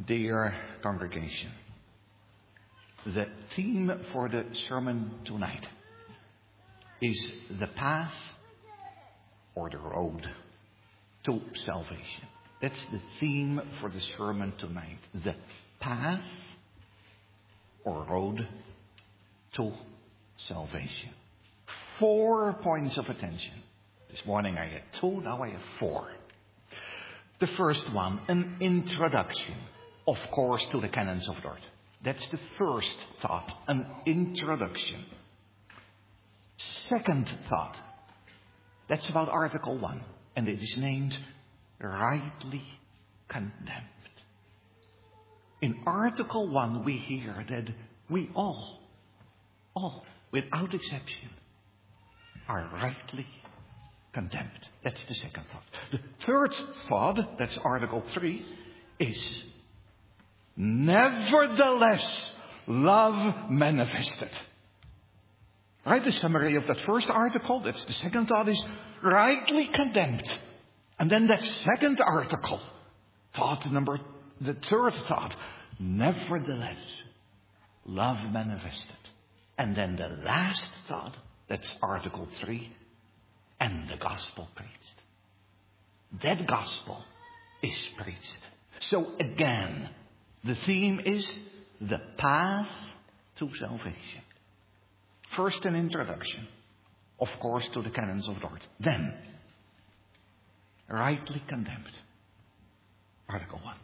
Dear congregation, the theme for the sermon tonight is the path or the road to salvation. That's the theme for the sermon tonight. The path or road to salvation. 4 points of attention. This morning I had 2, now I have 4. The first one, an introduction, of course, to the canons of Dort. That's the first thought, an introduction. Second thought, that's about Article 1, and it is named rightly condemned. In Article 1 we hear that we all, without exception, are rightly condemned. That's the second thought. The third thought, that's Article 3, is nevertheless love manifested. Right, the summary of that first article, that's the second thought, is rightly condemned. And then that second article, the third thought, nevertheless love manifested. And then the last thought, that's Article 3, and the gospel preached. That gospel is preached. So again, the theme is the path to salvation. First, an introduction, of course, to the canons of Dort. Then, rightly condemned. Article 1.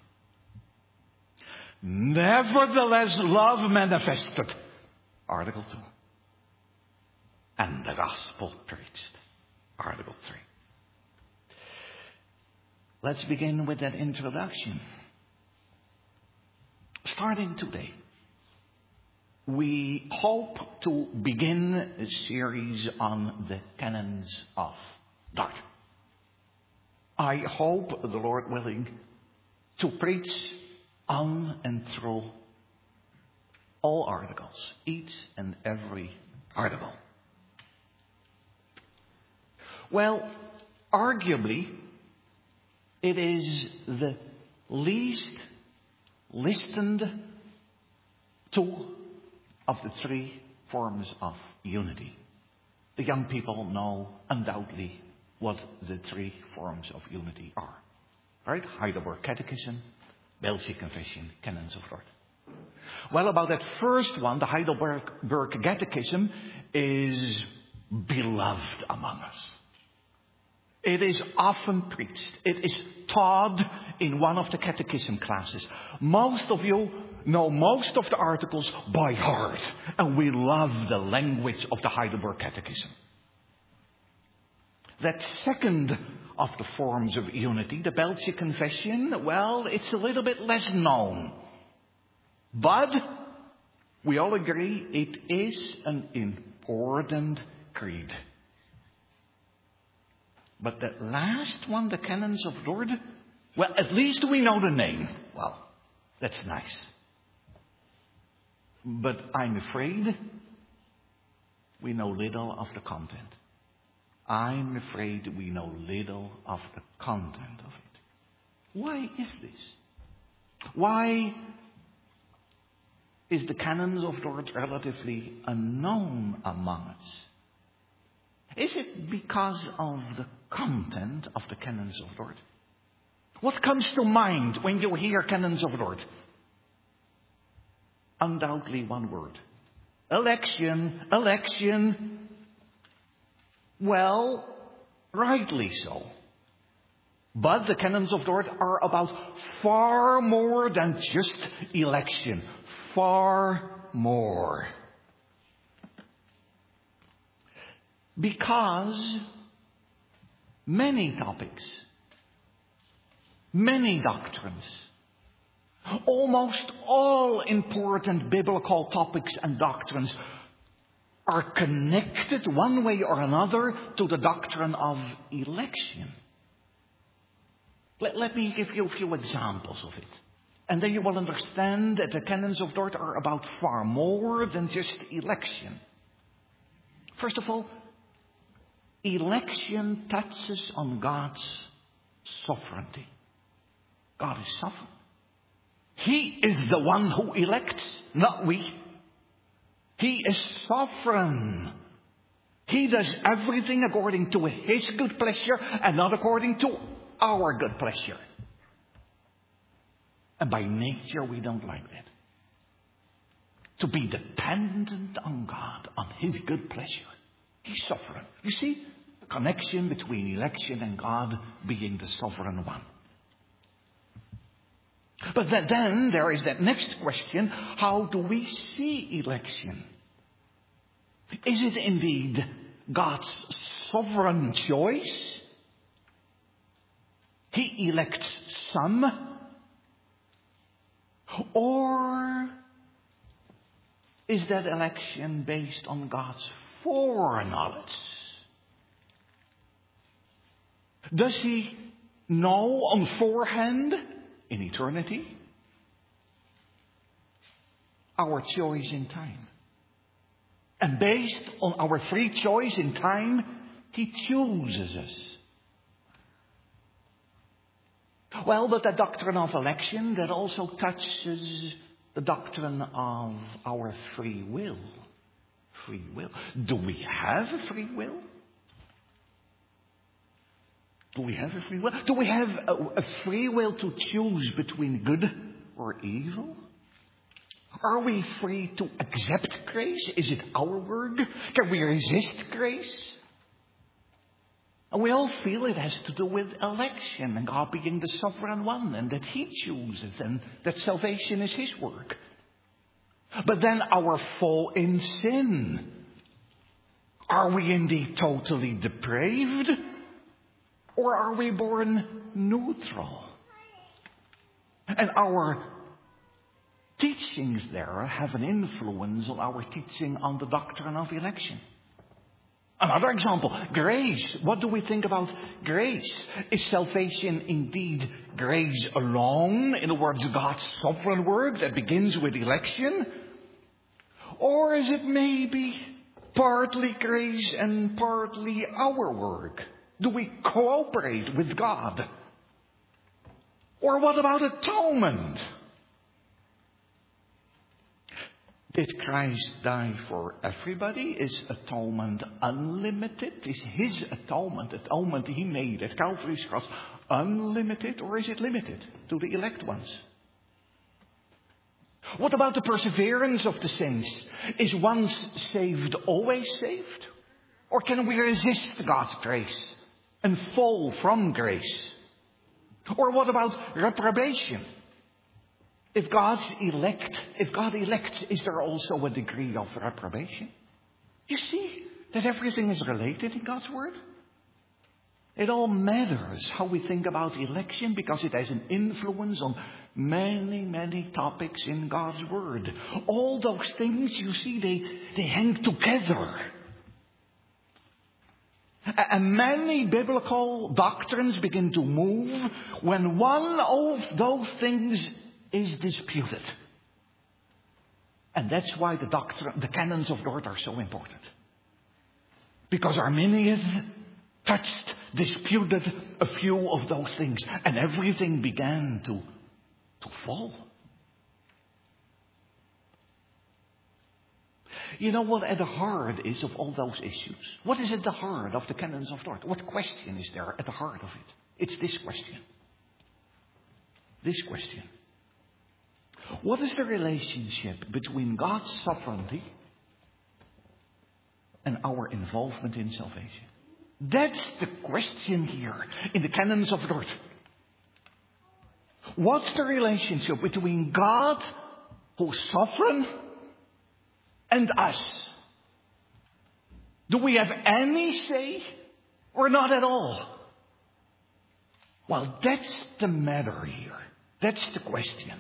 Nevertheless, love manifested. Article 2. And the gospel preached. Article 3. Let's begin with that introduction. Starting today, we hope to begin a series on the canons of Dort. I hope, the Lord willing, to preach on and through all articles, each and every article. Well, arguably, it is the least listened to of the 3 forms of unity. The young people know undoubtedly what the 3 forms of unity are. Right? Heidelberg Catechism, Belgic Confession, Canons of Dort. Well, about that first one, the Heidelberg Catechism is beloved among us. It is often preached. It is taught in one of the catechism classes. Most of you know most of the articles by heart. And we love the language of the Heidelberg Catechism. That second of the forms of unity, the Belgic Confession, well, it's a little bit less known. But we all agree it is an important creed. But that last one, the canons of Dort, well, at least we know the name. Well, that's nice. But I'm afraid we know little of the content. I'm afraid we know little of the content of it. Why is this? Why is the canons of Dort relatively unknown among us? Is it because of the content of the canons of Dort? What comes to mind when you hear canons of Dort? Undoubtedly one word. Election, election. Well, rightly so. But the canons of Dort are about far more than just election. Far more. Because many topics, many doctrines, almost all important biblical topics and doctrines are connected one way or another to the doctrine of election. Let me give you a few examples of it. And then you will understand that the canons of Dort are about far more than just election. First of all, election touches on God's sovereignty. God is sovereign. He is the one who elects, not we. He is sovereign. He does everything according to His good pleasure and not according to our good pleasure. And by nature, we don't like that. To be dependent on God, on His good pleasure. He's sovereign. You see, the connection between election and God being the sovereign one. But then there is that next question. How do we see election? Is it indeed God's sovereign choice? He elects some? Or is that election based on God's foreknowledge? Does He know on forehand, in eternity, our choice in time? And based on our free choice in time, He chooses us. Well, but the doctrine of election, that also touches the doctrine of our free will. Free will. Do we have a free will? Do we have a free will? Do we have a free will to choose between good or evil? Are we free to accept grace? Is it our word? Can we resist grace? And we all feel it has to do with election and God being the sovereign one and that He chooses and that salvation is His work. But then our fall in sin. Are we indeed totally depraved? Or are we born neutral? And our teachings there have an influence on our teaching on the doctrine of election. Another example, grace. What do we think about grace? Is salvation indeed grace alone? In other words, God's sovereign work that begins with election? Or is it maybe partly grace and partly our work? Do we cooperate with God? Or what about atonement? Did Christ die for everybody? Is atonement unlimited? Is His atonement He made at Calvary's cross, unlimited, or is it limited to the elect ones? What about the perseverance of the saints? Is once saved always saved? Or can we resist God's grace and fall from grace? Or what about reprobation? If God elects, is there also a degree of reprobation? You see that everything is related in God's word? It all matters how we think about election because it has an influence on many, many topics in God's word. All those things, you see, they hang together. And many biblical doctrines begin to move when one of those things is disputed. And that's why the canons of Dort are so important. Because Arminius touched, disputed a few of those things, and everything began to fall. You know what at the heart is of all those issues? What is at the heart of the canons of Dort? What question is there at the heart of it? It's this question. This question. What is the relationship between God's sovereignty and our involvement in salvation? That's the question here in the canons of Dort. What's the relationship between God, who's sovereign, and us? Do we have any say or not at all? Well, that's the matter here. That's the question.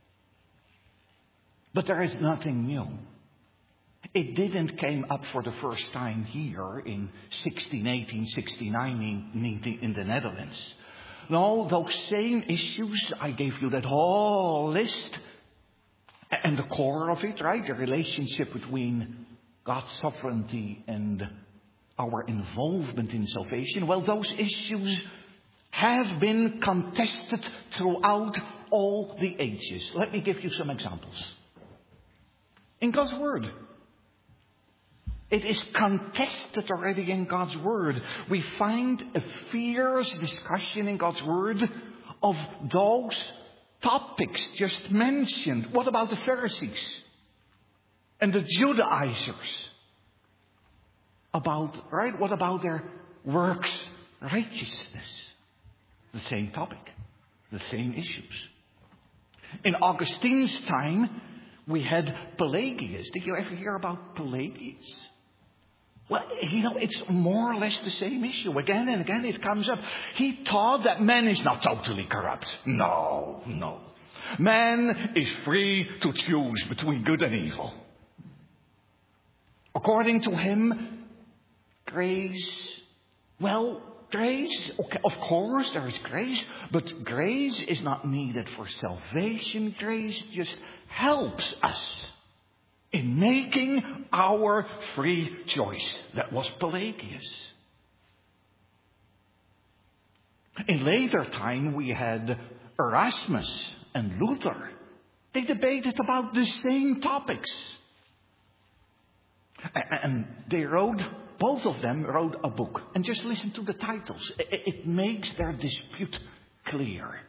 But there is nothing new. It didn't came up for the first time here in 1618, 1619 in the Netherlands. No, those same issues, I gave you that whole list. And the core of it, right? The relationship between God's sovereignty and our involvement in salvation. Well, those issues have been contested throughout all the ages. Let me give you some examples. In God's Word. It is contested already in God's Word. We find a fierce discussion in God's Word of those topics just mentioned. What about the Pharisees and the Judaizers? What about their works righteousness? The same topic, the same issues. In Augustine's time, we had Pelagius. Did you ever hear about Pelagius? Well, it's more or less the same issue. Again and again it comes up. He taught that man is not totally corrupt. No. Man is free to choose between good and evil. According to him, grace, okay, of course there is grace, but grace is not needed for salvation. Grace just helps us in making our free choice. That was Pelagius. In later time we had Erasmus and Luther. They debated about the same topics. And both of them wrote a book. And just listen to the titles. It makes their dispute clear.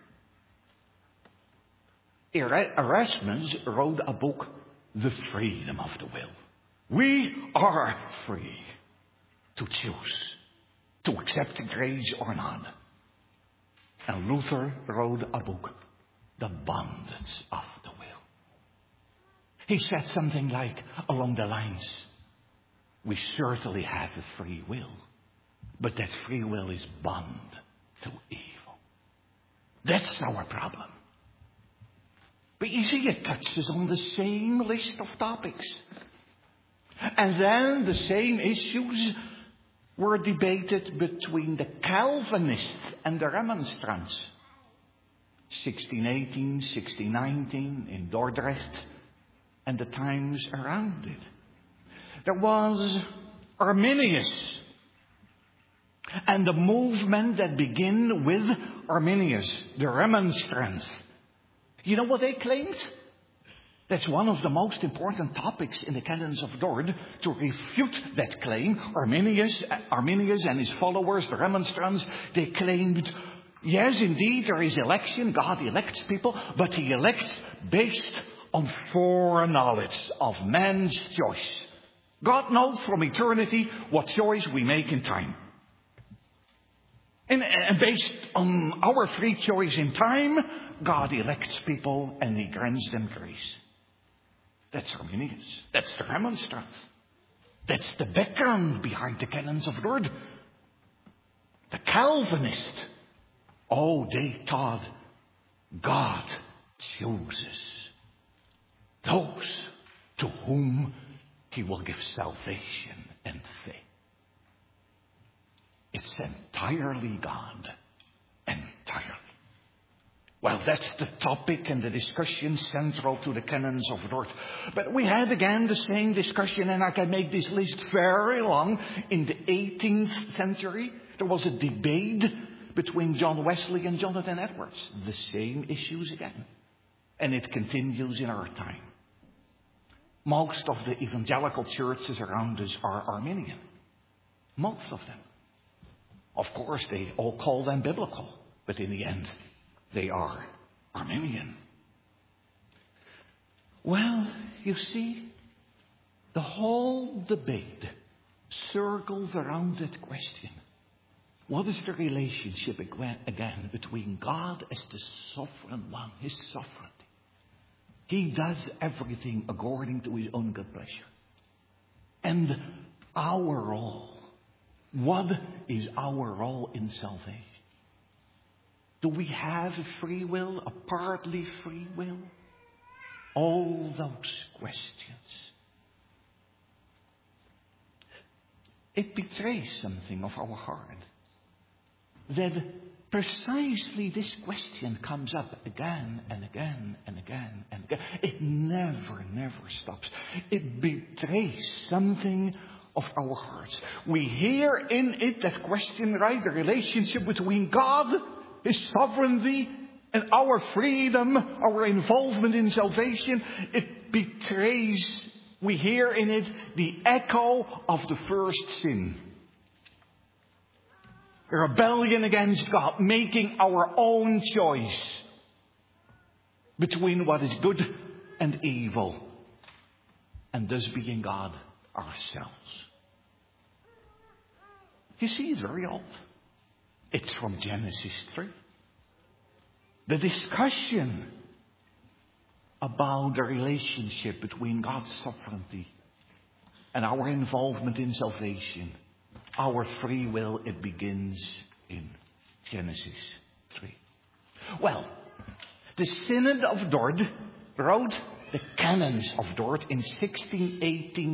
Erasmus wrote a book, The Freedom of the Will. We are free to choose to accept grace or not. And Luther wrote a book, The Bondage of the Will. He said something like along the lines, we certainly have a free will, but that free will is bound to evil. That's our problem. But you see, it touches on the same list of topics. And then the same issues were debated between the Calvinists and the Remonstrants. 1618, 1619 in Dordrecht and the times around it. There was Arminius and the movement that began with Arminius, the Remonstrants. You know what they claimed? That's one of the most important topics in the canons of Dort. To refute that claim, Arminius and his followers, the Remonstrants, they claimed, yes, indeed, there is election. God elects people, but he elects based on foreknowledge of man's choice. God knows from eternity what choice we make in time. And based on our free choice in time, God elects people and he grants them grace. That's Arminius. That's the Remonstrants. That's the background behind the canons of Dort. The Calvinists, they taught God chooses those to whom he will give salvation and faith. It's entirely God. Entirely. Well, that's the topic and the discussion central to the canons of Dort. But we had again the same discussion, and I can make this list very long. In the 18th century, there was a debate between John Wesley and Jonathan Edwards. The same issues again. And it continues in our time. Most of the evangelical churches around us are Arminian. Most of them. Of course, they all call them biblical. But in the end, they are Arminian. Well, you see, the whole debate circles around that question. What is the relationship again between God as the sovereign one, his sovereignty? He does everything according to his own good pleasure. And our role. What is our role in salvation? Do we have a free will, a partly free will? All those questions. It betrays something of our heart. That precisely this question comes up again and again and again and again. It never stops. It betrays something of our hearts. We hear in it that question, right? The relationship between God, his sovereignty, And our freedom, our involvement in salvation, it betrays, we hear in it, the echo of the first sin. Rebellion against God, making our own choice between what is good and evil, and thus being God ourselves. You see, it's very old. It's from Genesis 3. The discussion about the relationship between God's sovereignty and our involvement in salvation, our free will, it begins in Genesis 3. Well, the Synod of Dort wrote the Canons of Dort in 1618,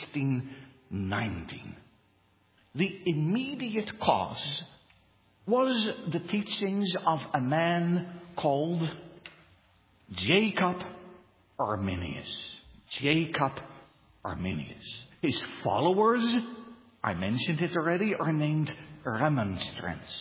1619. The immediate cause was the teachings of a man called Jacob Arminius. Jacob Arminius. His followers, I mentioned it already, are named Remonstrants.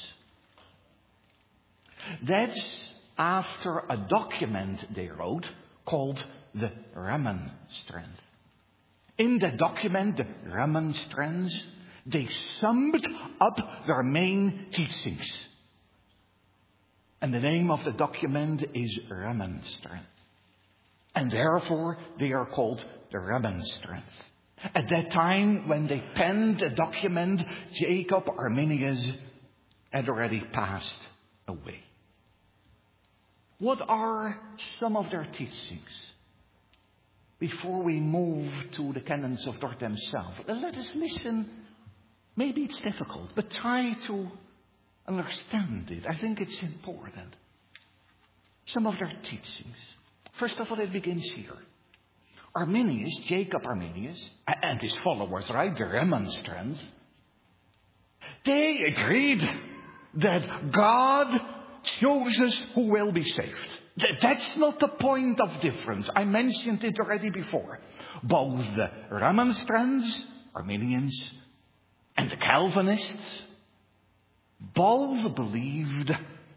That's after a document they wrote called the Remonstrance. In the document, the Remonstrants, they summed up their main teachings. And the name of the document is Remonstrance. And therefore, they are called the Remonstrants. At that time, when they penned the document, Jacob Arminius had already passed away. What are some of their teachings? Before we move to the Canons of Dort themselves, let us listen. Maybe it's difficult, but try to understand it. I think it's important. Some of their teachings. First of all, it begins here. Arminius, Jacob Arminius, and his followers, right, the Remonstrants, they agreed that God chooses who will be saved. That's not the point of difference. I mentioned it already before. Both the Remonstrants, Arminians, and the Calvinists both believed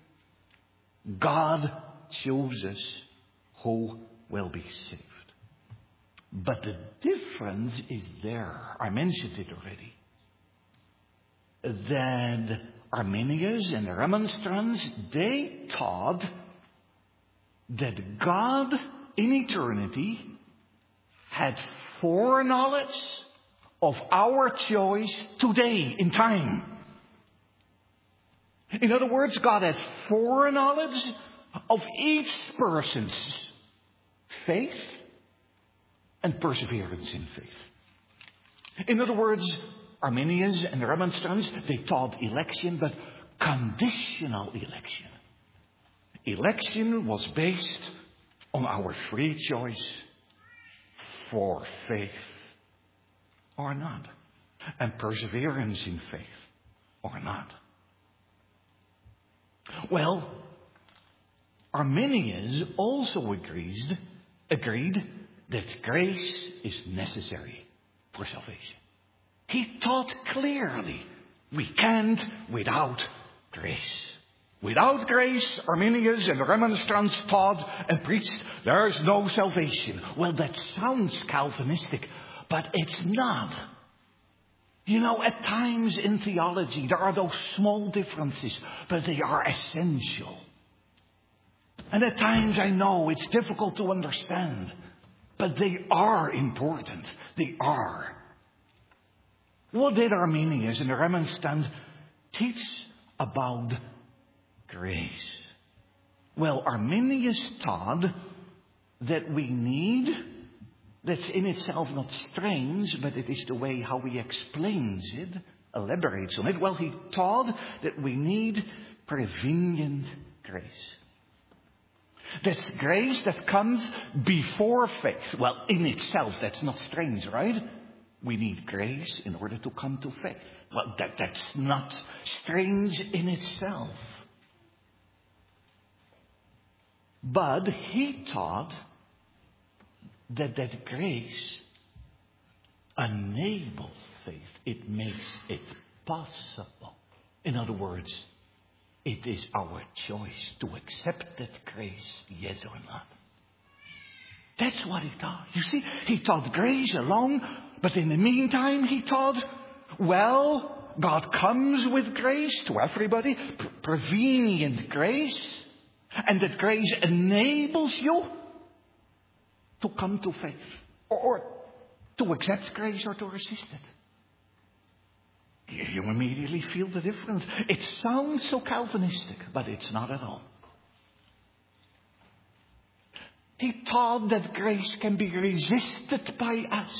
God chooses who will be saved. But the difference is there. I mentioned it already. That Arminius and the Remonstrants, they taught that God in eternity had foreknowledge of our choice today in time. In other words, God had foreknowledge of each person's faith and perseverance in faith. In other words, Arminians and the Remonstrants, they taught election, but conditional election. Election was based on our free choice for faith or not, and perseverance in faith or not. Well, Arminius also agreed that grace is necessary for salvation. He taught clearly we can't without grace. Without grace, Arminius and the Remonstrants taught and preached there is no salvation. Well, that sounds Calvinistic, but it's not. You know, at times in theology there are those small differences, but they are essential. And at times I know it's difficult to understand, but they are important. They are. What did Arminius and the Remonstrants teach about grace? Well, Arminius taught that we need, that's in itself not strange, but it is the way how he explains it, elaborates on it. Well, he taught that we need prevenient grace. That's grace that comes before faith. Well, in itself, that's not strange, right? We need grace in order to come to faith. Well, that's not strange in itself. But he taught that grace enables faith. It makes it possible. In other words, It is our choice to accept that grace, yes or not. That's what he taught. You see, he taught grace alone, but in the meantime he taught, well, God comes with grace to everybody, prevenient grace, and that grace enables you to come to faith, or to accept grace or to resist it. You immediately feel the difference. It sounds so Calvinistic, but it's not at all. He taught that grace can be resisted by us.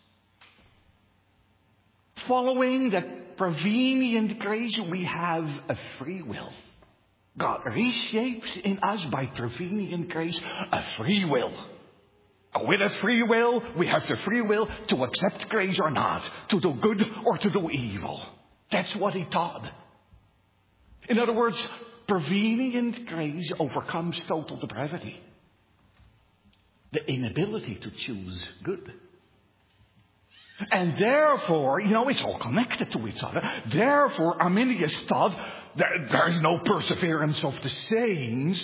Following that prevenient grace, we have a free will. God reshapes in us by prevenient grace a free will. With a free will, we have the free will to accept grace or not, to do good or to do evil. That's what he taught. In other words, prevenient grace overcomes total depravity. The inability to choose good. And therefore, it's all connected to each other. Therefore, Arminius taught that there is no perseverance of the saints.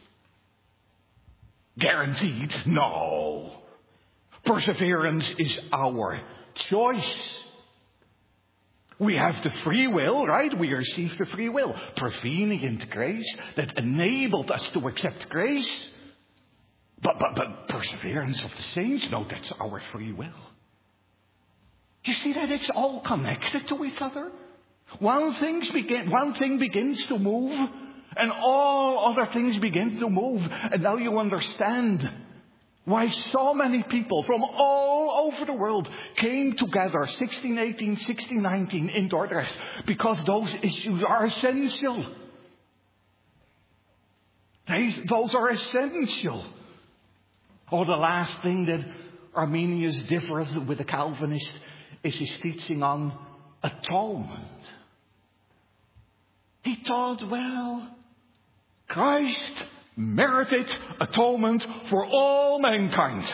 Guaranteed? No. Perseverance is our choice. We have the free will, right? We received the free will. Prevenient grace that enabled us to accept grace. But perseverance of the saints, no, that's our free will. You see that it's all connected to each other? One thing begins to move, and all other things begin to move. And now you understand why so many people from all over the world came together 1618, 1619 in Dordrecht. Because those issues are essential. Those are essential. Oh, the last thing that Arminius differs with the Calvinist is his teaching on atonement. He taught, Christ merited atonement for all mankind.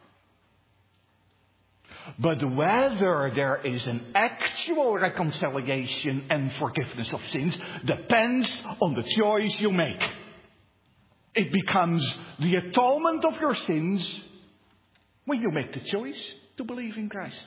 But whether there is an actual reconciliation and forgiveness of sins depends on the choice you make. It becomes the atonement of your sins when you make the choice to believe in Christ.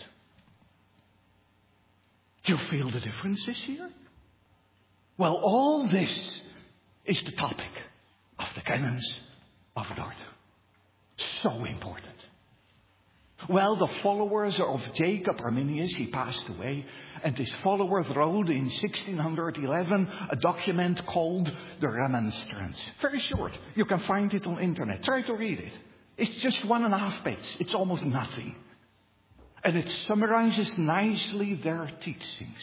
Do you feel the differences here? Well, all this is the topic of the canons of Dort. So important. Well, the followers of Jacob Arminius, he passed away, and his followers wrote in 1611 a document called the Remonstrance. Very short. You can find it on internet. Try to read it. It's just 1.5 pages. It's almost nothing. And it summarizes nicely their teachings.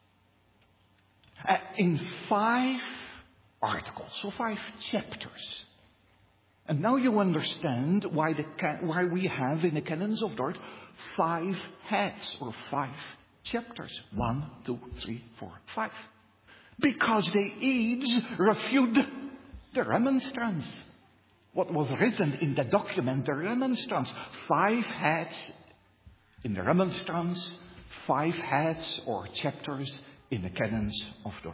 In 5 articles, so 5 chapters. And now you understand why we have in the Canons of Dort 5 heads or 5 chapters. 1, 2, 3, 4, 5. Because they each refute the Remonstrance. What was written in the document, the Remonstrance. 5 heads in the Remonstrance, 5 heads or chapters in the Canons of Dort.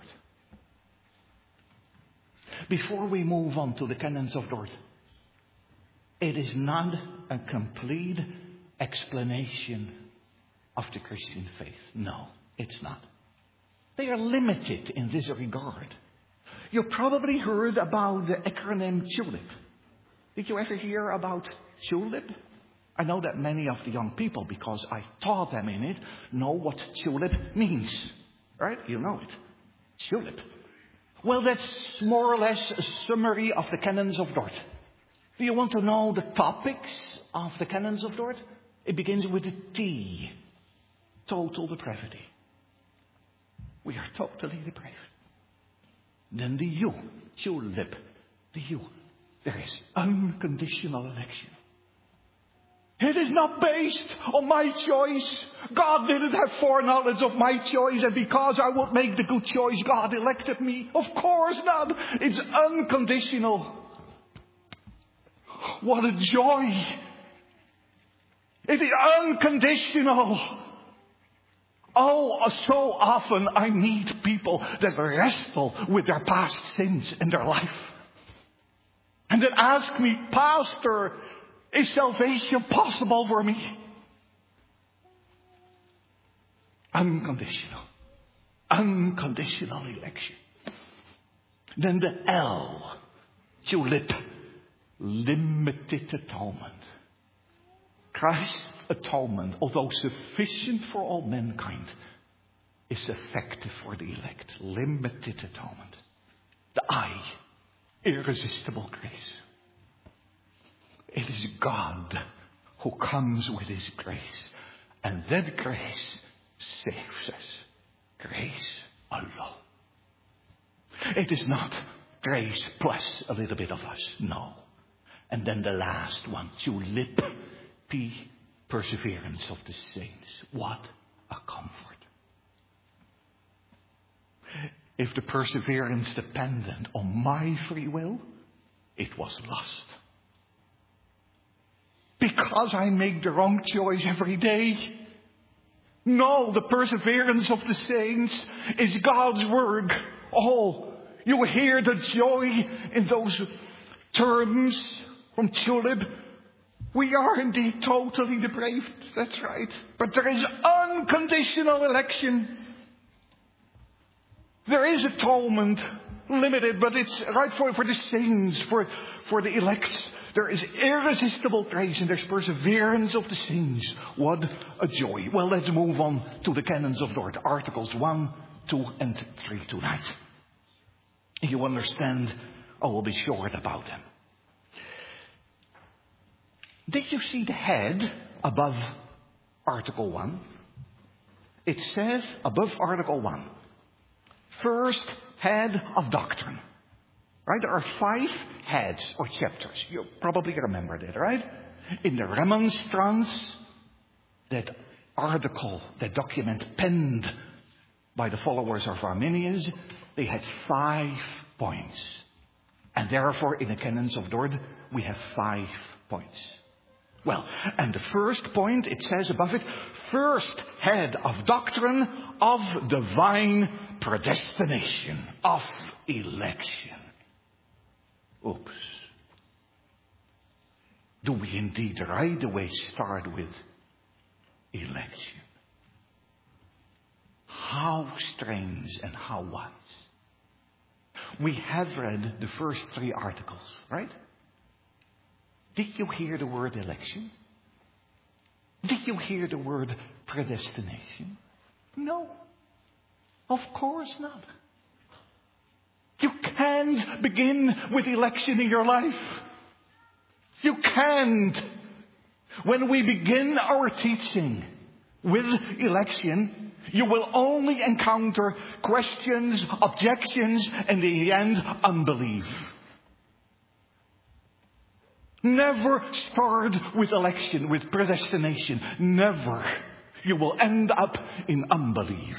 Before we move on to the Canons of Dort, it is not a complete explanation of the Christian faith. No, it's not. They are limited in this regard. You probably heard about the acronym TULIP. Did you ever hear about TULIP? I know that many of the young people, because I taught them in it, know what TULIP means. Right? You know it. TULIP. Well, that's more or less a summary of the Canons of Dort. Do you want to know the topics of the Canons of Dort? It begins with a T. Total depravity. We are totally depraved. Then the U. TULIP. The U. There is unconditional election. It is not based on my choice. God didn't have foreknowledge of my choice, and because I would make the good choice, God elected me. Of course not. It's unconditional. What a joy. It is unconditional. Oh, so often I meet people that wrestle with their past sins in their life. And that ask me, Pastor, is salvation possible for me? Unconditional. Unconditional election. Then the L, tulip, limited atonement. Christ's atonement, although sufficient for all mankind, is effective for the elect. Limited atonement. The I, irresistible grace. It is God who comes with His grace. And that grace saves us. Grace alone. It is not grace plus a little bit of us. No. And then the last one, tulip, the perseverance of the saints. What a comfort. If the perseverance depended on my free will, it was lost. Because I make the wrong choice every day. No, the perseverance of the saints is God's work. Oh, you hear the joy in those terms from tulip. We are indeed totally depraved. That's right. But there is unconditional election. There is atonement, limited, but it's right for the saints, for the elect. There is irresistible grace and there's perseverance of the saints. What a joy. Well, let's move on to the canons of Dort. Articles 1, 2 and 3 tonight. You understand, I will be short about them. Did you see the head above Article 1? It says above Article 1, first head of doctrine. Right? There are 5 heads or chapters. You probably remember that, right? In the Remonstrance, that article, that document penned by the followers of Arminius, they had 5 points. And therefore, in the canons of Dort, we have 5 points. Well, and the first point, it says above it, first head of doctrine of divine predestination, of election. Oops. Do we indeed right away start with election? How strange and how wise. We have read the first 3 articles, right? Did you hear the word election? Did you hear the word predestination? No. Of course not. You can't begin with election in your life. You can't. When we begin our teaching with election, you will only encounter questions, objections, and in the end, unbelief. Never start with election, with predestination. Never. You will end up in unbelief.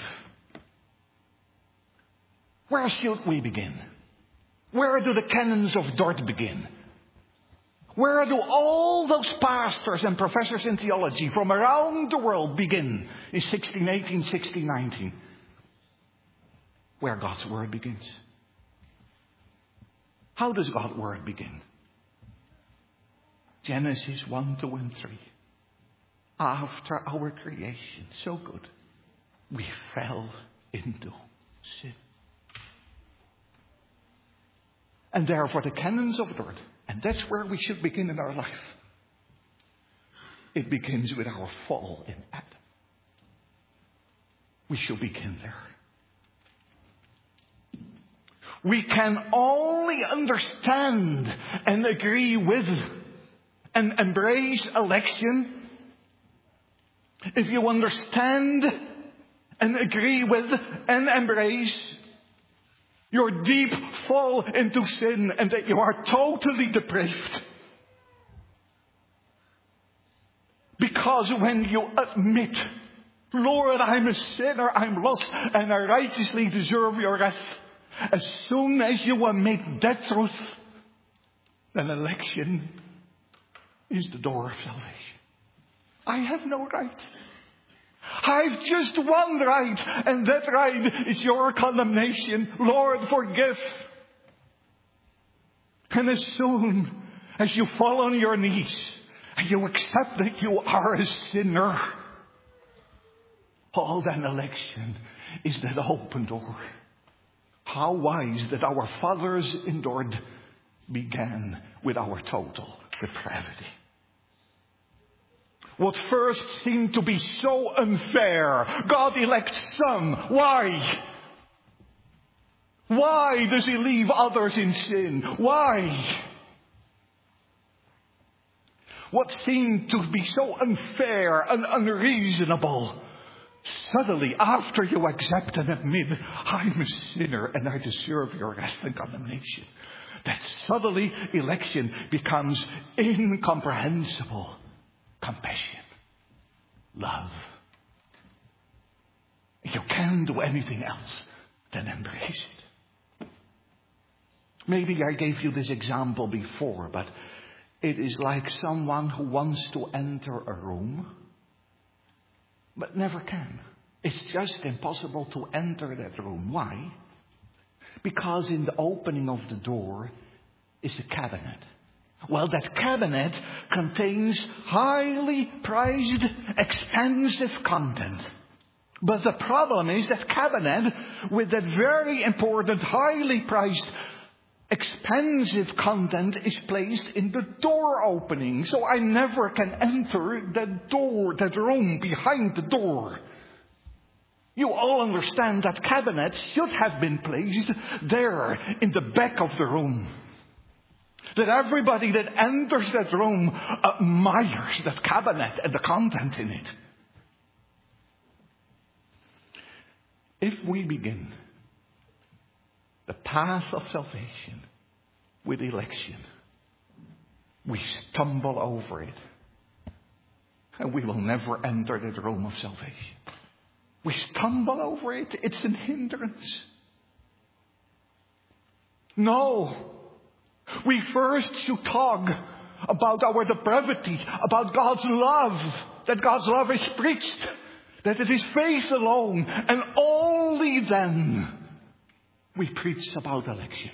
Where should we begin? Where do the canons of Dort begin? Where do all those pastors and professors in theology from around the world begin in 1618, 1619? Where God's Word begins. How does God's Word begin? Genesis 1, 2 and 3. After our creation, so good, we fell into sin. And therefore the canons of Dort, and that's where we should begin in our life. It begins with our fall in Adam. We should begin there. We can only understand and agree with and embrace election if you understand and agree with and embrace your deep fall into sin and that you are totally depraved. Because when you admit, Lord, I'm a sinner, I'm lost, and I righteously deserve your wrath, as soon as you admit that truth, then election is the door of salvation. I have no right. I've just one right, and that right is your condemnation. Lord, forgive. And as soon as you fall on your knees and you accept that you are a sinner, all that election is that open door. How wise that our fathers endured began with our total depravity. What first seemed to be so unfair, God elects some. Why? Why does He leave others in sin? Why? What seemed to be so unfair and unreasonable, suddenly, after you accept and admit, I'm a sinner and I deserve your wrath and condemnation, that suddenly election becomes incomprehensible compassion, love. You can't do anything else than embrace it. Maybe I gave you this example before, but it is like someone who wants to enter a room but never can. It's just impossible to enter that room. Why? Because in the opening of the door is a cabinet. Well, that cabinet contains highly prized, expensive content. But the problem is that cabinet with that very important, highly priced, expensive content is placed in the door opening. So I never can enter that door, that room behind the door. You all understand that cabinet should have been placed there in the back of the room. That everybody that enters that room admires that cabinet and the content in it. If we begin the path of salvation with election, we stumble over it. And we will never enter that room of salvation. We stumble over it. It's an hindrance. No. We first should talk about our depravity, about God's love, that God's love is preached, that it is faith alone, and only then we preach about election.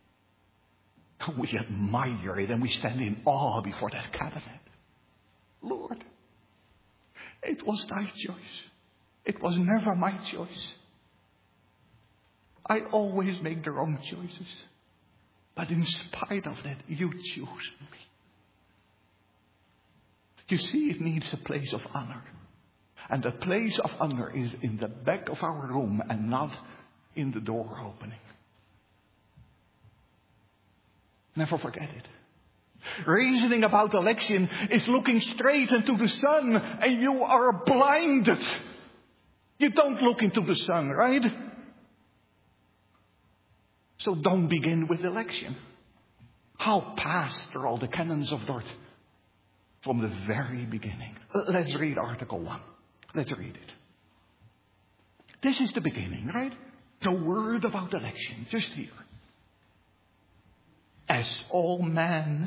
We admire it and we stand in awe before that cabinet. Lord, it was thy choice. It was never my choice. I always make the wrong choices. But in spite of that, you choose me. You see, it needs a place of honor. And the place of honor is in the back of our room and not in the door opening. Never forget it. Reasoning about election is looking straight into the sun and you are blinded. You don't look into the sun, right? So don't begin with election. How past are all the canons of Dort from the very beginning? Let's read Article 1. Let's read it. This is the beginning, right? The word about election, just here. As all men.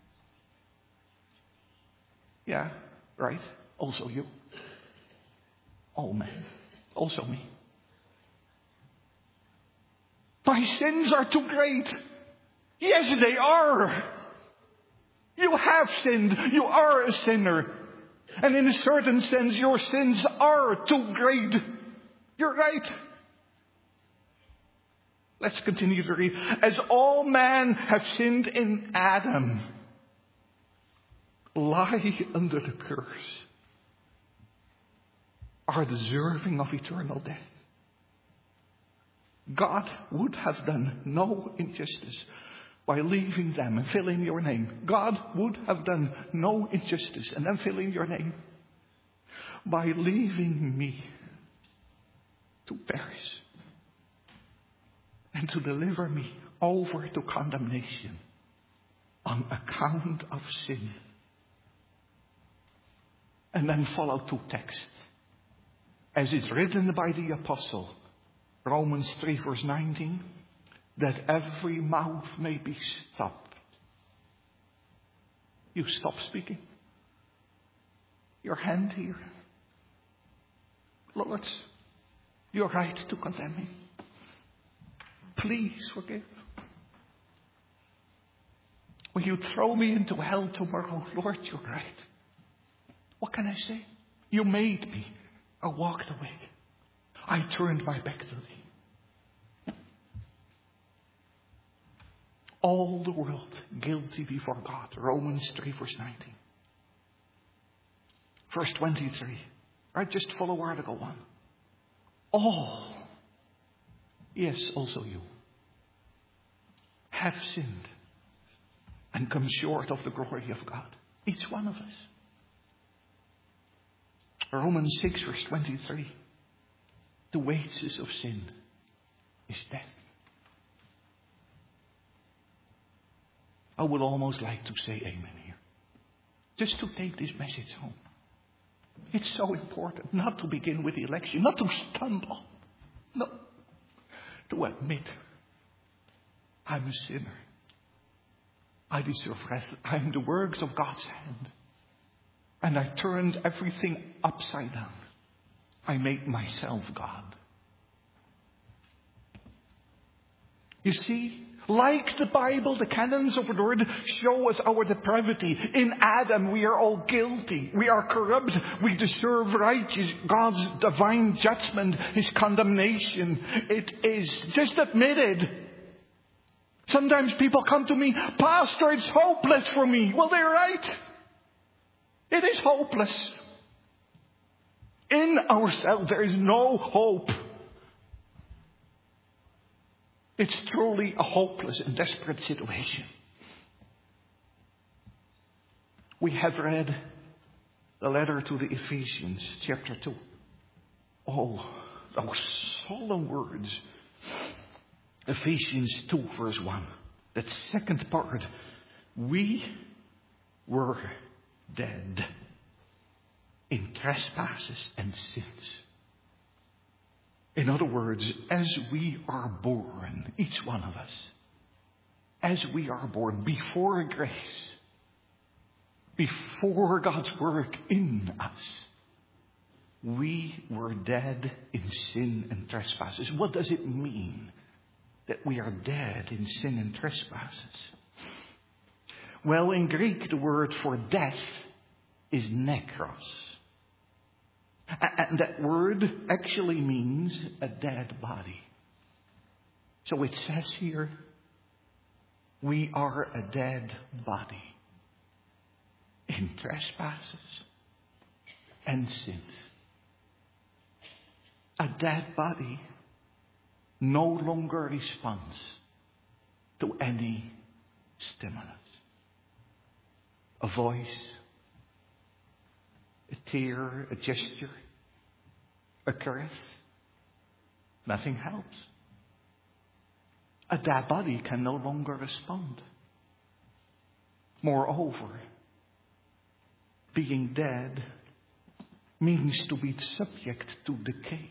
Yeah, right? Also you. All men. Also me. My sins are too great. Yes, they are. You have sinned. You are a sinner. And in a certain sense, your sins are too great. You're right. Let's continue to read. As all men have sinned in Adam, lie under the curse, are deserving of eternal death. God would have done no injustice by leaving them, and fill in your name. God would have done no injustice, and then fill in your name, by leaving me to perish and to deliver me over to condemnation on account of sin. And then follow two texts. As it's written by the apostle, Romans 3 verse 19, that every mouth may be stopped. You stop speaking. Your hand here. Lord, you're right to condemn me. Please forgive. When you throw me into hell tomorrow, Lord, you're right. What can I say? You made me. I walked away. I turned my back to thee. All the world guilty before God. Romans 3 verse 19. Verse 23. Right, just follow article 1. All, yes, also you, have sinned and come short of the glory of God. Each one of us. Romans 6 verse 23. The wages of sin is death. I would almost like to say amen here. Just to take this message home. It's so important not to begin with the election, not to stumble. No. To admit, I'm a sinner. I deserve wrath. I'm the works of God's hand. And I turned everything upside down. I made myself God. You see, like the Bible, the canons of the Word show us our depravity. In Adam, we are all guilty. We are corrupt. We deserve righteous God's divine judgment, His condemnation. It is just admitted. Sometimes people come to me, Pastor, it's hopeless for me. Well, they're right. It is hopeless. In ourselves, there is no hope. It's truly a hopeless and desperate situation. We have read the letter to the Ephesians, chapter 2. Oh, those solemn words. Ephesians 2, verse 1. That second part. We were dead in trespasses and sins. In other words, as we are born, each one of us, as we are born before grace, before God's work in us, we were dead in sin and trespasses. What does it mean that we are dead in sin and trespasses? Well, in Greek, the word for death is nekros. And that word actually means a dead body. So it says here, we are a dead body in trespasses and sins. A dead body no longer responds to any stimulus. A voice, a tear, a gesture, a caress. Nothing helps. A dead body can no longer respond. Moreover, being dead means to be subject to decay.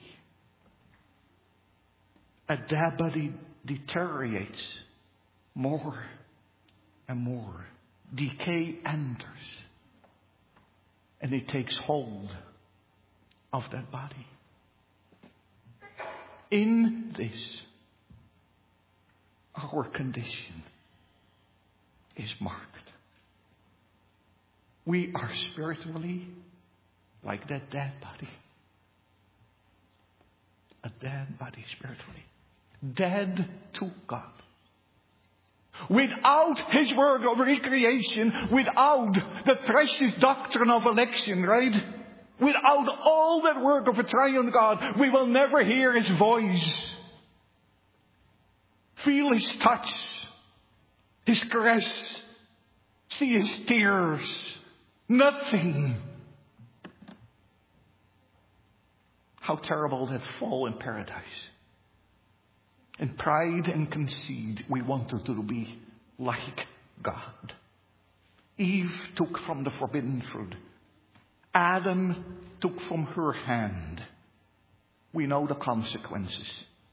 A dead body deteriorates more and more. Decay enters. And it takes hold of that body. In this, our condition is marked. We are spiritually like that dead body. A dead body spiritually. Dead to God. Without His work of recreation, without the precious doctrine of election, right? Without all that work of a triune God, we will never hear His voice, feel His touch, His caress, see His tears. Nothing. How terrible that fall in paradise. In pride and conceit, we wanted to be like God. Eve took from the forbidden fruit. Adam took from her hand. We know the consequences.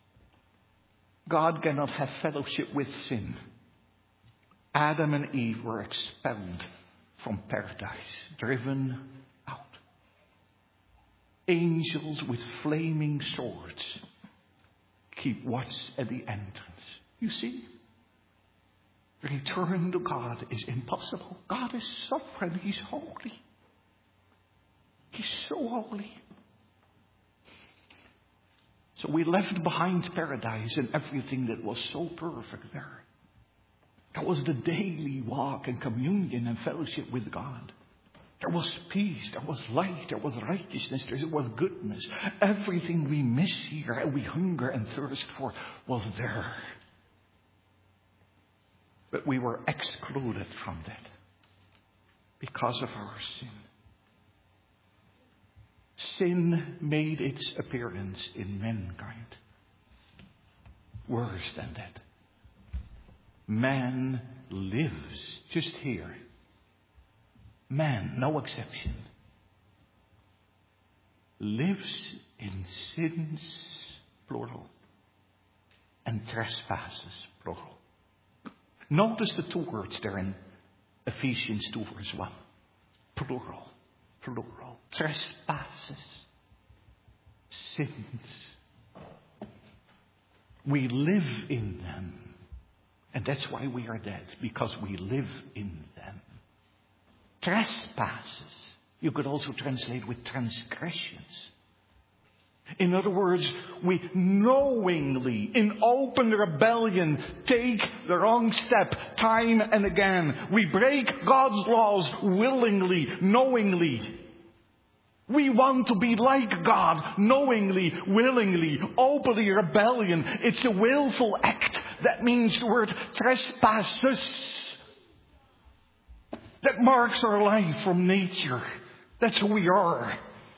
God cannot have fellowship with sin. Adam and Eve were expelled from paradise, driven out. angels with flaming swords keep watch at the entrance. You see, return to God is impossible. God is sovereign. He's holy. He's so holy. So we left behind paradise and everything that was so perfect there. That was the daily walk and communion and fellowship with God. There was peace, there was light, there was righteousness, there was goodness. Everything we miss here and we hunger and thirst for was there. But we were excluded from that because of our sin. Sin made its appearance in mankind. Worse than that. Man lives just here. Man, no exception, lives in sins, plural, and trespasses, plural. Notice the two words there in Ephesians 2 verse 1. Plural, plural. Trespasses, sins. We live in them. And that's why we are dead, because we live in them. Trespasses. You could also translate with transgressions. In other words, we knowingly, in open rebellion, take the wrong step time and again. We break God's laws willingly, knowingly. We want to be like God, knowingly, willingly, openly rebellion. It's a willful act. That means the word trespasses. That marks our life from nature. That's who we are.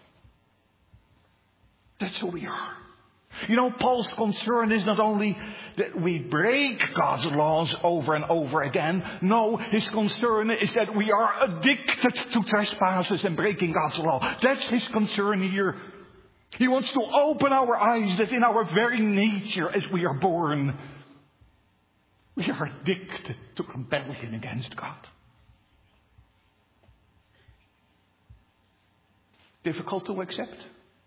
That's who we are. You know, Paul's concern is not only that we break God's laws over and over again. No, his concern is that we are addicted to trespasses and breaking God's law. That's his concern here. He wants to open our eyes that in our very nature as we are born, we are addicted to rebellion against God. Difficult to accept?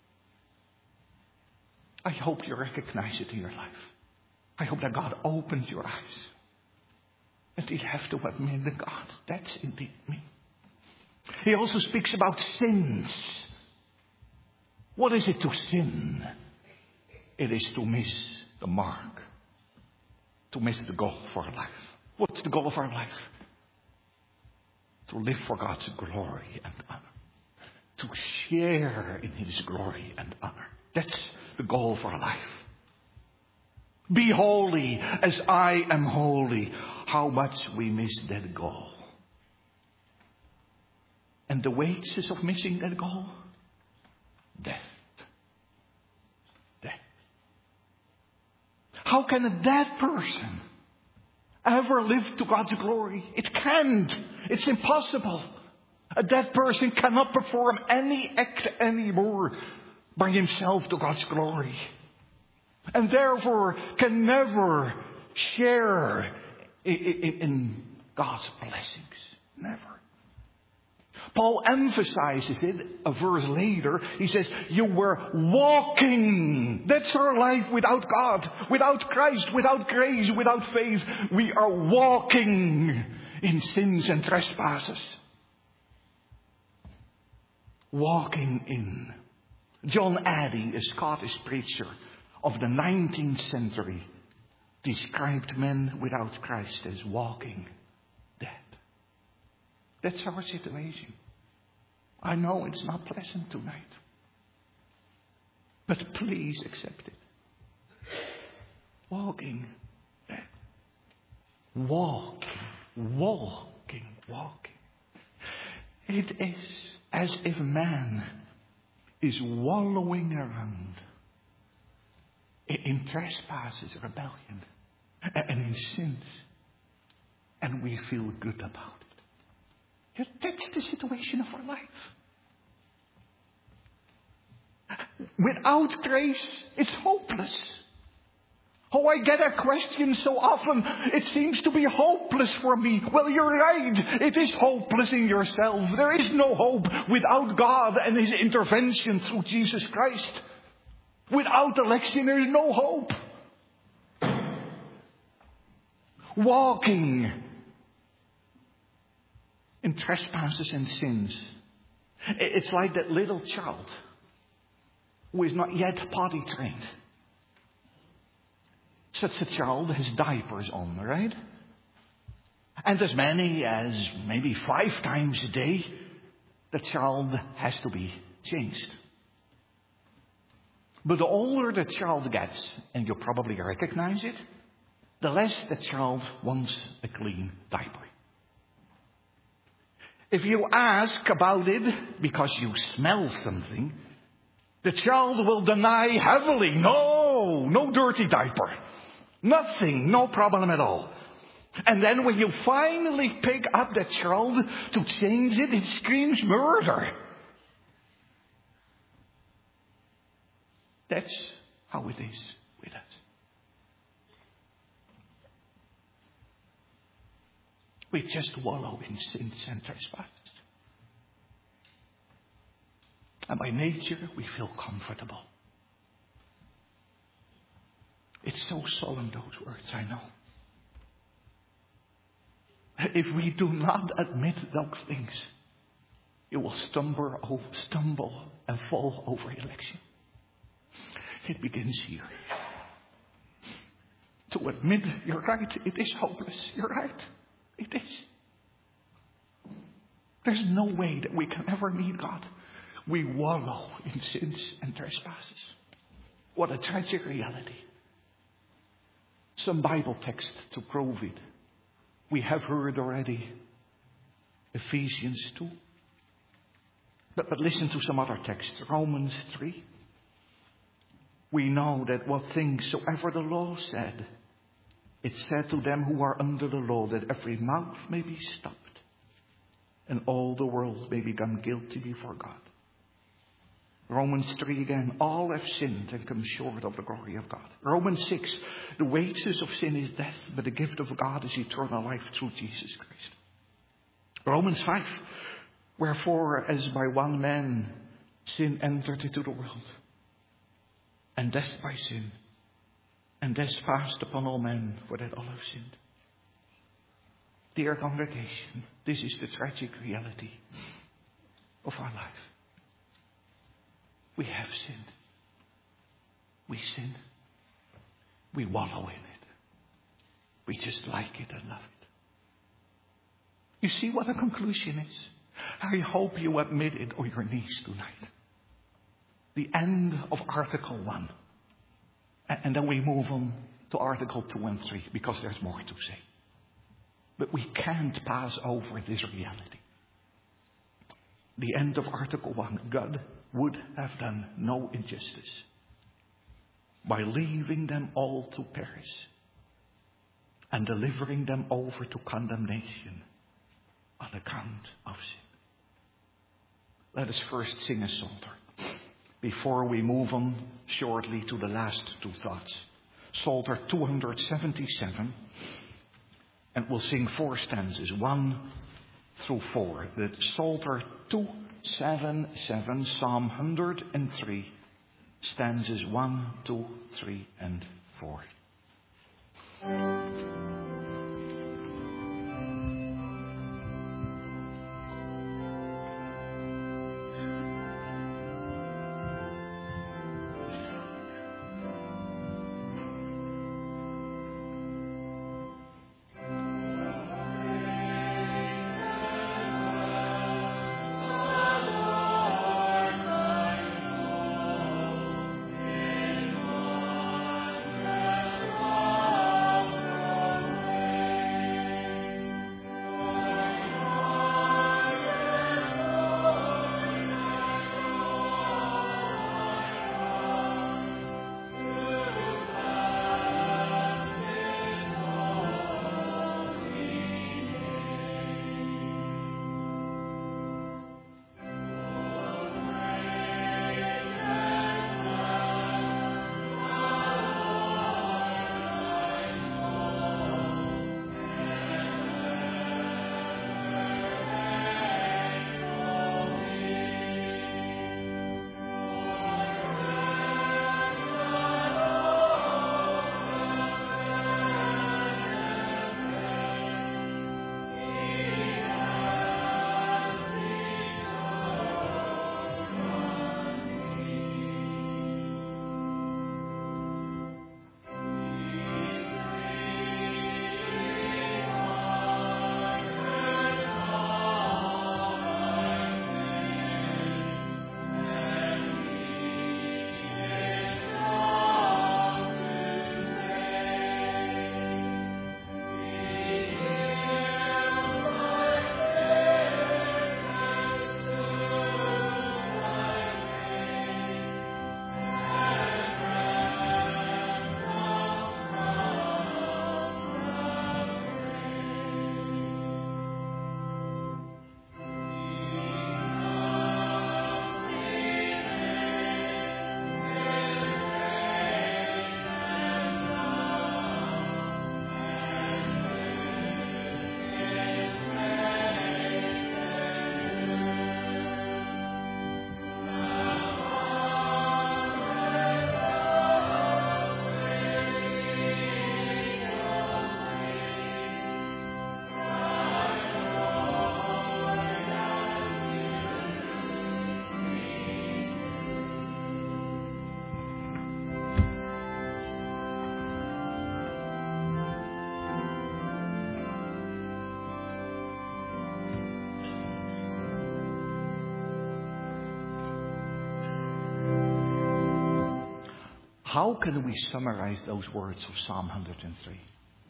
I hope you recognize it in your life. I hope that God opens your eyes. And you have to admit that God, that's indeed me. He also speaks about sins. What is it to sin? It is to miss the mark. To miss the goal for our life. What's the goal of our life? To live for God's glory and honor. To share in His glory and honor. That's the goal for our life. Be holy as I am holy. How much we miss that goal. And the wages of missing that goal? Death. Death. How can a dead person ever live to God's glory? It can't. It's impossible. A dead person cannot perform any act anymore by himself to God's glory. And therefore can never share in God's blessings. Never. Paul emphasizes it a verse later. He says, you were walking. That's our life without God, without Christ, without grace, without faith. We are walking in sins and trespasses. Walking in. John Addy, a Scottish preacher of the 19th century, described men without Christ as walking dead. That's our situation. I know it's not pleasant tonight. But please accept it. Walking dead. Walking. It is as if man is wallowing around in trespasses, rebellion, and in sins. And we feel good about it. That's the situation of our life. Without grace, it's hopeless. Oh, I get a question so often. It seems to be hopeless for me. Well, you're right. It is hopeless in yourself. There is no hope without God and His intervention through Jesus Christ. Without election, there is no hope. Walking in trespasses and sins. It's like that little child who is not yet potty trained. Such a child has diapers on, right? And as many as maybe 5 times a day, the child has to be changed. But the older the child gets, and you probably recognize it, the less the child wants a clean diaper. If you ask about it because you smell something, the child will deny heavily, no dirty diaper. Nothing, no problem at all. And then when you finally pick up the child to change it, it screams murder. That's how it is with us. We just wallow in sins and trespasses. And by nature, we feel comfortable. It's so solemn, those words, I know. If we do not admit those things, you will stumble and fall over election. It begins here. To admit, you're right, it is hopeless. You're right. It is. There's no way that we can ever meet God. We wallow in sins and trespasses. What a tragic reality. Some Bible text to prove it. We have heard already Ephesians 2. But listen to some other text. Romans 3. We know that what things soever the law said, it said to them who are under the law, that every mouth may be stopped, and all the world may become guilty before God. Romans 3 again, all have sinned and come short of the glory of God. Romans 6, the wages of sin is death, but the gift of God is eternal life through Jesus Christ. Romans 5, wherefore as by one man sin entered into the world, and death by sin, and death passed upon all men, for that all have sinned. Dear congregation, this is the tragic reality of our life. We have sinned. We sin. We wallow in it. We just like it and love it. You see what the conclusion is? I hope you admit it on your knees tonight. The end of Article 1. And then we move on to Article 2 and 3 because there's more to say. But we can't pass over this reality. The end of Article 1. God would have done no injustice by leaving them all to perish and delivering them over to condemnation on account of sin. Let us first sing a psalter before we move on shortly to the last 2 thoughts. Psalter 277, and we'll sing 4 stanzas, 1 through 4. The Psalter 277, Psalm 103, stanzas 1, 2, 3, and 4. How can we summarize those words of Psalm 103?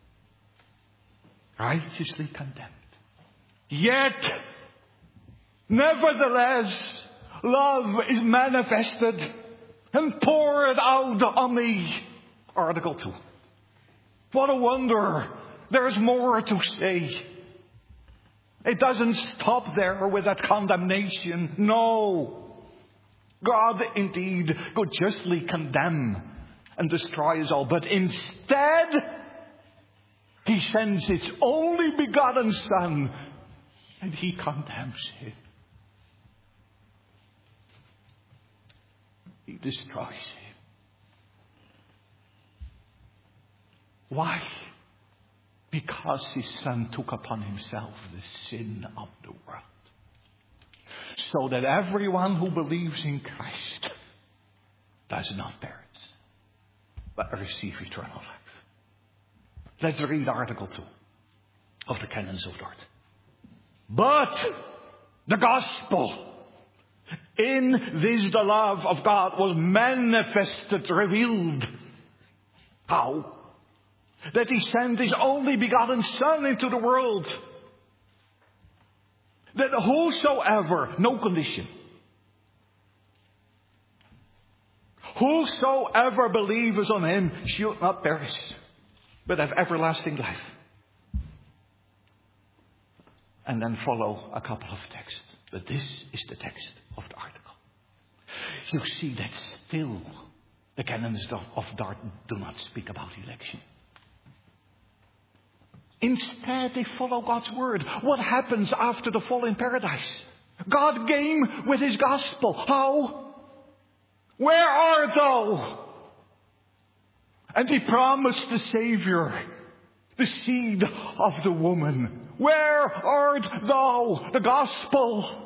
Righteously condemned. Yet, nevertheless, love is manifested and poured out on me. Article 2. What a wonder. There's more to say. It doesn't stop there with that condemnation. No. God indeed could justly condemn and destroy us all. But instead, He sends His only begotten Son and He condemns him. He destroys him. Why? Because His Son took upon Himself the sin of the world. So that everyone who believes in Christ does not perish, but receive eternal life. Let's read Article 2 of the Canons of Dort. But the gospel, in this the love of God was manifested, revealed. How? That He sent His only begotten Son into the world. That whosoever, no condition, whosoever believes on Him should not perish, but have everlasting life. And then follow a couple of texts. But this is the text of the article. You see that still the canons of Dort do not speak about election. Instead, they follow God's word. What happens after the fall in paradise? God came with His gospel. How? Where art thou? And He promised the Savior, the seed of the woman. Where art thou? The gospel.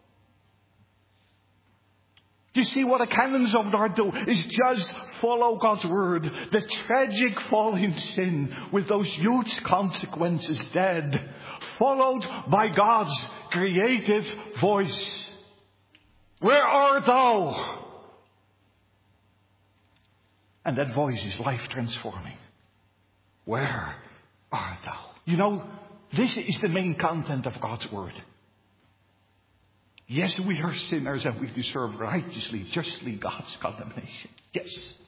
You see, what the canons of Dort do is just follow God's word. The tragic fall in sin with those huge consequences dead, followed by God's creative voice. Where art thou? And that voice is life transforming. Where art thou? You know, this is the main content of God's word. Yes, we are sinners and we deserve righteously, justly God's condemnation. Yes.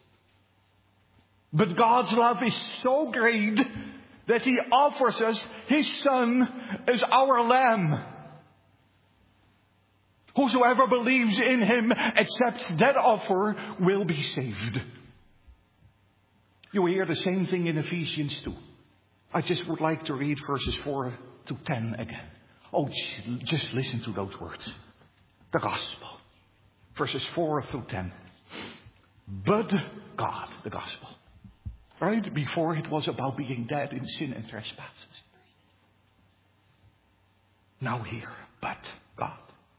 But God's love is so great that He offers us His Son as our Lamb. Whosoever believes in Him, accepts that offer, will be saved. You hear the same thing in Ephesians 2. I just would like to read verses 4 to 10 again. Oh, just listen to those words. The gospel. Verses 4 through 10. But God, the gospel. Right? Before it was about being dead in sin and trespasses. Now here, but God.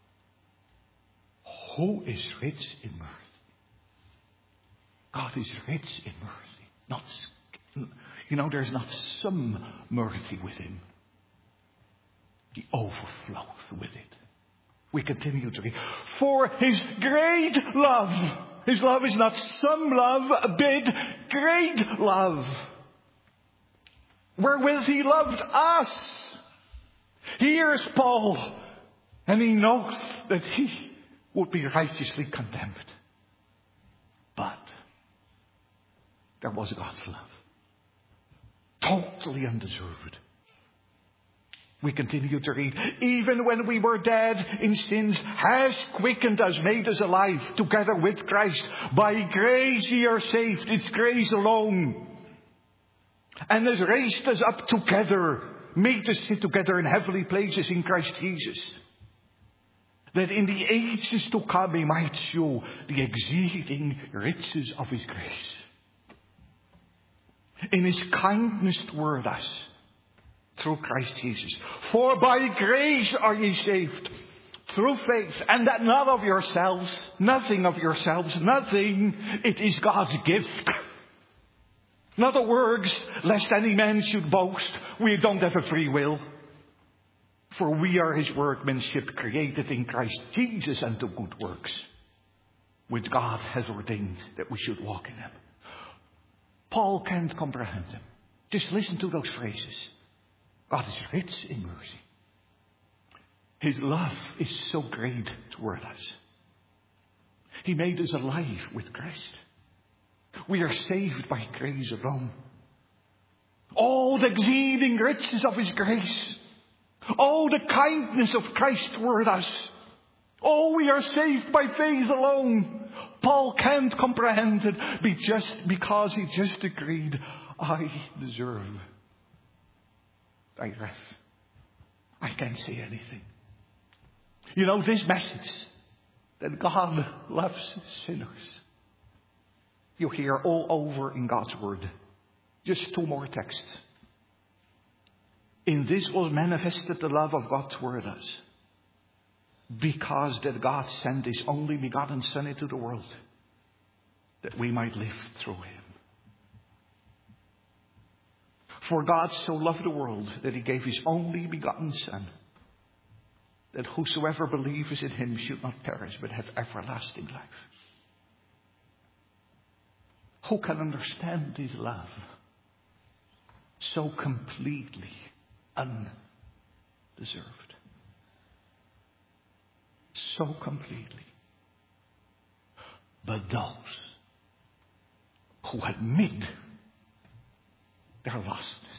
Who is rich in mercy? God is rich in mercy. There's not some mercy with Him. He overflows with it. We continue to read. For His great love. His love is not some love, a bit, great love. Wherewith He loved us. Here's Paul. And he knows that he would be righteously condemned. But there was God's love. Totally undeserved. We continue to read. Even when we were dead in sins, has quickened us, made us alive together with Christ. By grace ye are saved. It's grace alone. And has raised us up together, made us sit together in heavenly places in Christ Jesus. That in the ages to come He might show the exceeding riches of His grace. In His kindness toward us. Through Christ Jesus. For by grace are ye saved. Through faith. And that not of yourselves. Nothing of yourselves. Nothing. It is God's gift. Not the works, lest any man should boast. We don't have a free will. For we are His workmanship, created in Christ Jesus unto good works, which God has ordained that we should walk in them. Paul can't comprehend them. Just listen to those phrases. God is rich in mercy. His love is so great toward us. He made us alive with Christ. We are saved by grace alone. Oh, the exceeding riches of His grace. Oh, the kindness of Christ toward us. Oh, we are saved by faith alone. Paul can't comprehend it because he just agreed, I deserve thy wrath. I can't say anything. You know, this message that God loves sinners, you hear all over in God's Word. Just two more texts. In this was manifested the love of God toward us, because that God sent His only begotten Son into the world, that we might live through Him. For God so loved the world that He gave His only begotten Son, that whosoever believes in Him should not perish but have everlasting life. Who can understand His love so completely undeserved? So completely. But those who admit their lostness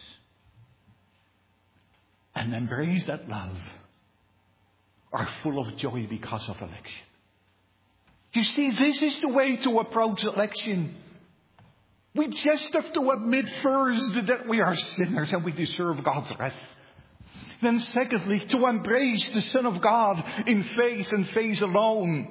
and embrace that love are full of joy because of election. You see, this is the way to approach election. We just have to admit first that we are sinners and we deserve God's wrath. Then secondly, to embrace the Son of God in faith and faith alone.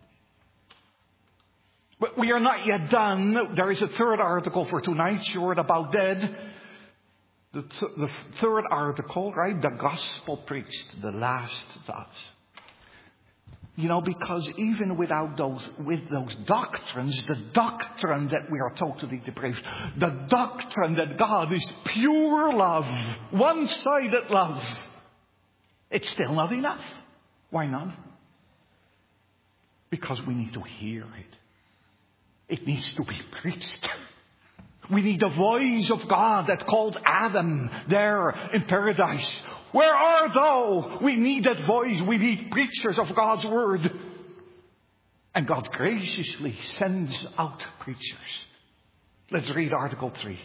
But we are not yet done. There is a third article for tonight, short about that. The third article, right? The gospel preached, the last thoughts. You know, because even with those doctrines, the doctrine that we are totally depraved, the doctrine that God is pure love, one-sided love, it's still not enough. Why not? Because we need to hear it. It needs to be preached. We need the voice of God that called Adam there in paradise. Where art thou? We need that voice. We need preachers of God's word. And God graciously sends out preachers. Let's read Article 3.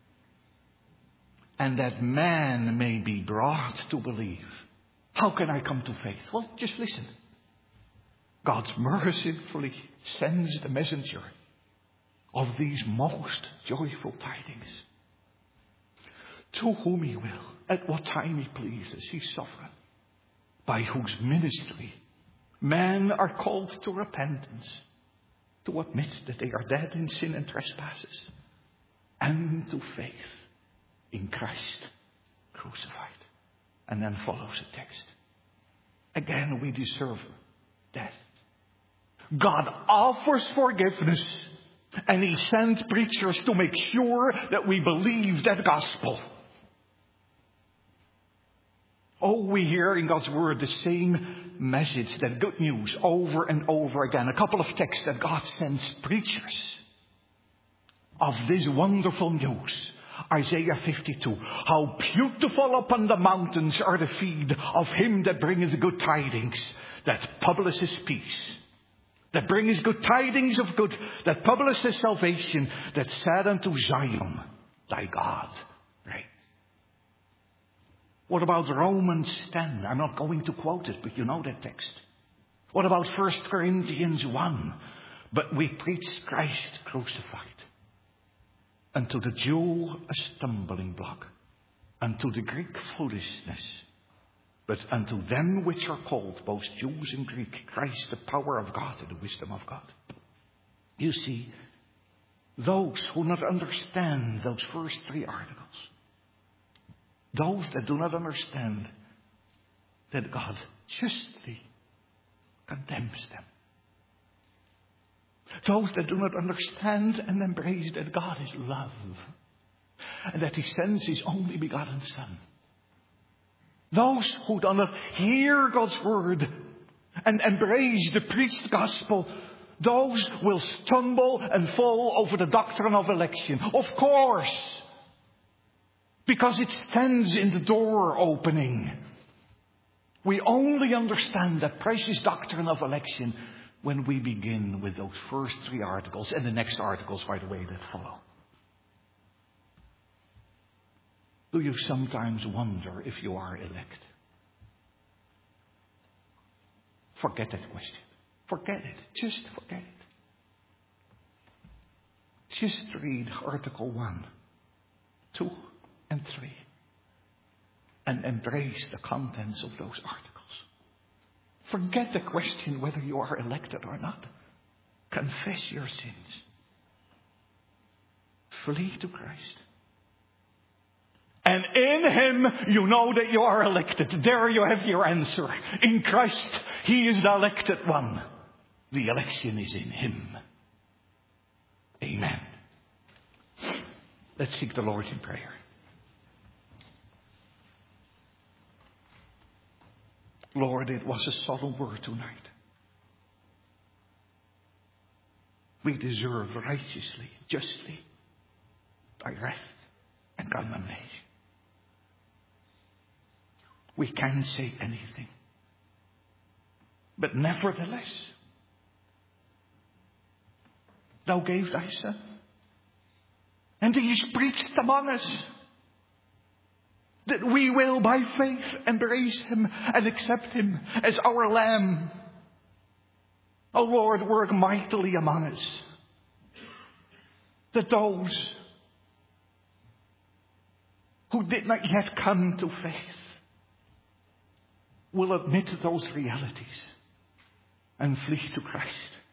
And that man may be brought to believe. How can I come to faith? Well, just listen. God mercifully sends the messenger of these most joyful tidings, to whom He will, at what time He pleases. He's sovereign, by whose ministry men are called to repentance, to admit that they are dead in sin and trespasses, and to faith in Christ crucified. And then follows the text. Again, we deserve death. God offers forgiveness, and He sends preachers to make sure that we believe that gospel. Oh, we hear in God's word the same message, that good news, over and over again. A couple of texts that God sends preachers of this wonderful news. Isaiah 52. How beautiful upon the mountains are the feet of Him that bringeth good tidings, that publishes peace. That brings good tidings of good, that publishes salvation, that said unto Zion, thy God reigns. What about Romans 10? I'm not going to quote it, but you know that text. What about 1 Corinthians 1? But we preach Christ crucified. Unto the Jew a stumbling block, unto the Greek foolishness. But unto them which are called, both Jews and Greek, Christ the power of God and the wisdom of God. You see, those who not understand those first three articles, those that do not understand that God justly condemns them, those that do not understand and embrace that God is love, and that He sends His only begotten Son, those who do not hear God's word and embrace the preached gospel, Those will stumble and fall over the doctrine of election. Of course. Because it stands in the door opening. We only understand that precious doctrine of election when we begin with those first 3 articles and the next articles, by the way, that follow. Do you sometimes wonder if you are elect? Forget that question. Forget it. Just forget it. Just read Article 1, 2, and 3. And embrace the contents of those articles. Forget the question whether you are elected or not. Confess your sins. Flee to Christ. And in Him, you know that you are elected. There you have your answer. In Christ, He is the elected one. The election is in Him. Amen. Let's seek the Lord in prayer. Lord, it was a solemn word tonight. We deserve righteously, justly, thy wrath and condemnation. We can't say anything. But nevertheless, thou gave thy Son. And He is preached among us. That we will by faith embrace Him and accept Him as our Lamb. O Lord, work mightily among us. That those who did not yet come to faith will admit those realities and flee to Christ.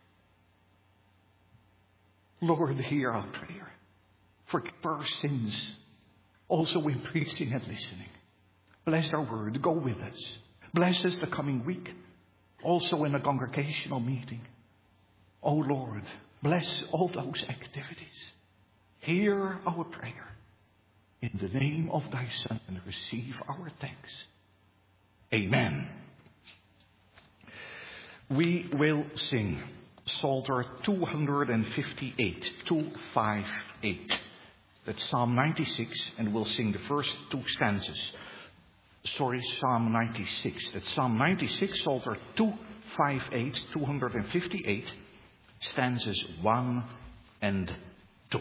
Lord, hear our prayer. Forgive our sins. Also in preaching and listening. Bless our word. Go with us. Bless us the coming week. Also in a congregational meeting. Oh Lord, bless all those activities. Hear our prayer. In the name of thy Son, and receive our thanks. Amen. We will sing Psalter 258, 258. That's Psalm 96, and we'll sing the first 2 stanzas. Psalm 96. That's Psalm 96, Psalter 258, 258, stanzas 1 and 2.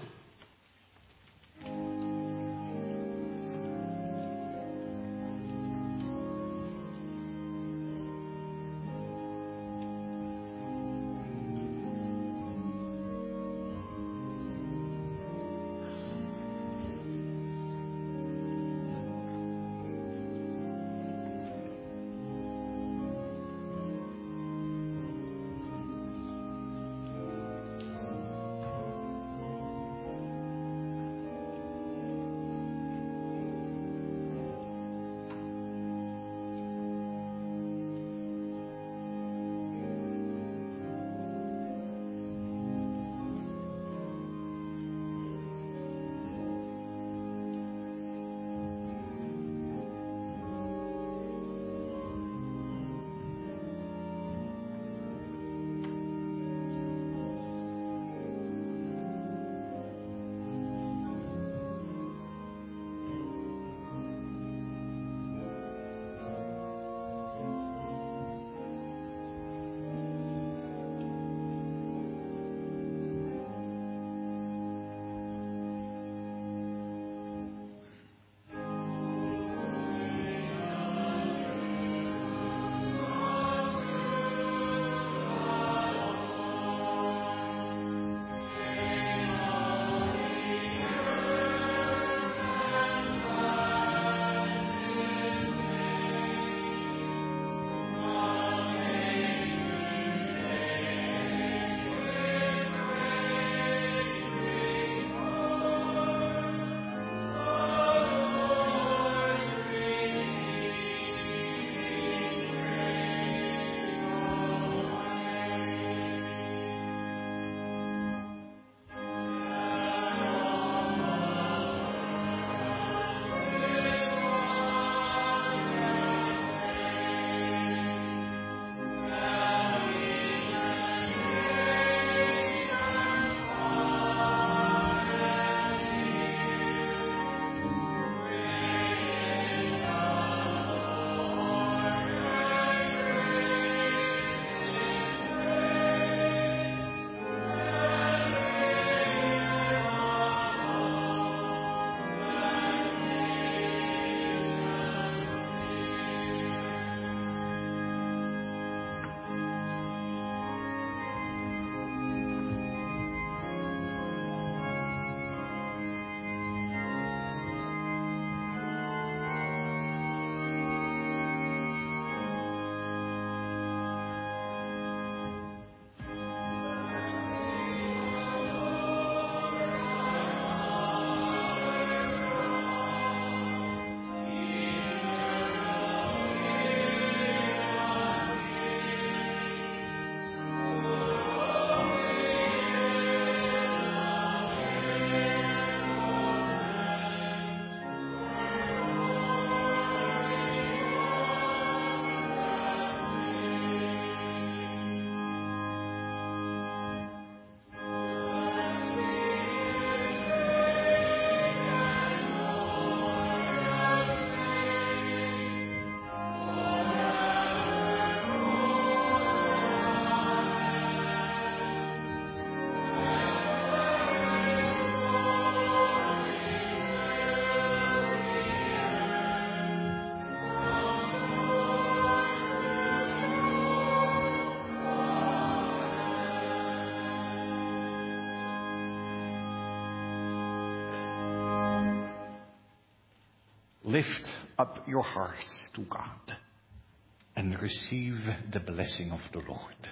lift up your hearts to God and receive the blessing of the Lord.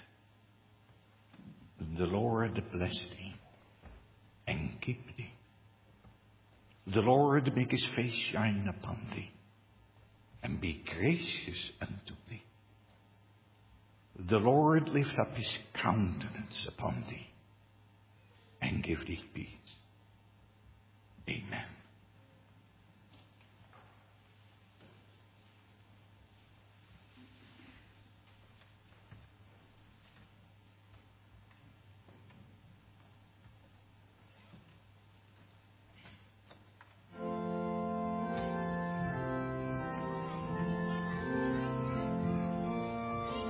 The Lord bless thee and keep thee. The Lord make his face shine upon thee and be gracious unto thee. The Lord lift up his countenance upon thee and give thee peace. Amen.